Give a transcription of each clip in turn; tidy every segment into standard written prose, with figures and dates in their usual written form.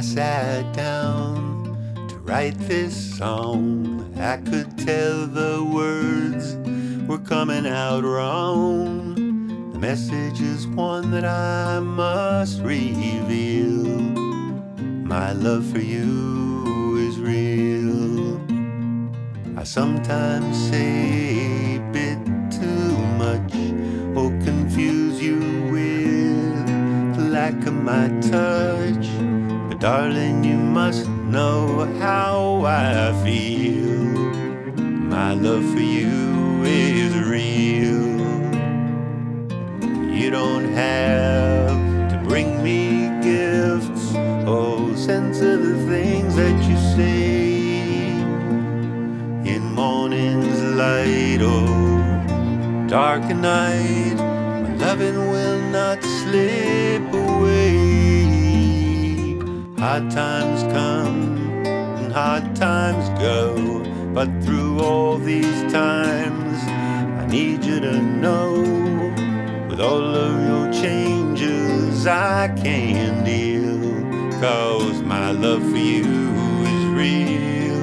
sat down to write this song, I could tell the words were coming out wrong. The message is one that I must reveal. My love for you is real. I sometimes say a bit too much, or confuse you with the lack of my touch. But darling, you must know how I feel. My love for you is real. You don't have to bring me gifts or censor the things that you say. In morning's light or dark night, my loving will not slip away. Hard times come and hard times go, but through all these times I need you to know, with all of your changes I can deal. 'Cause my love for you is real.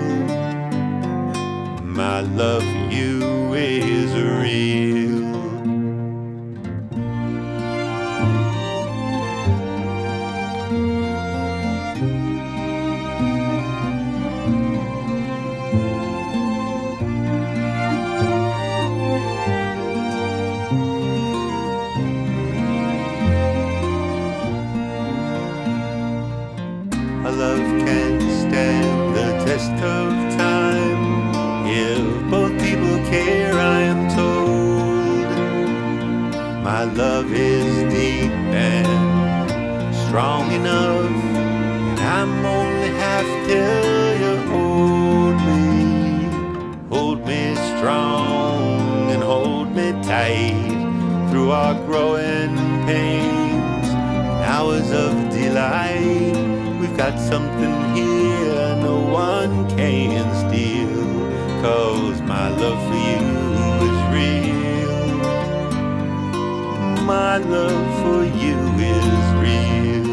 My love for you is real. Our love can stand the test of time if both people care, I am told. My love is deep and strong enough, and I'm only half till you hold me strong and hold me tight through our growing pains and hours of delight. We've got something here no one can steal. 'Cause my love for you is real. My love for you is real.